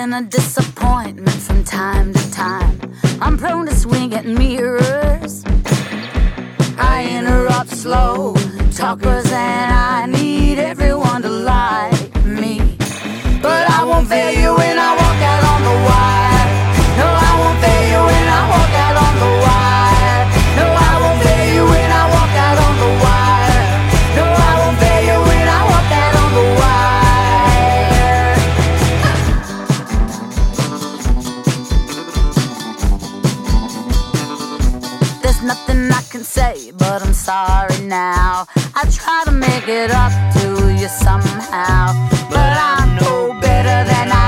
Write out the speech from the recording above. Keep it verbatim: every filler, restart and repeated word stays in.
been a disappointment from time to time. I'm prone to swing at mirrors. I interrupt slow talkers and I need everyone to like me. But I won't fail you when I walk out on the wire. No, I won't fail you when I walk out on the wire. No, I won't fail you when I walk out on the wire. No, I won't fail you when I walk out on the wire. There's nothing I can say, but I'm sorry now. I try to make it up to you somehow, but I'm no better than I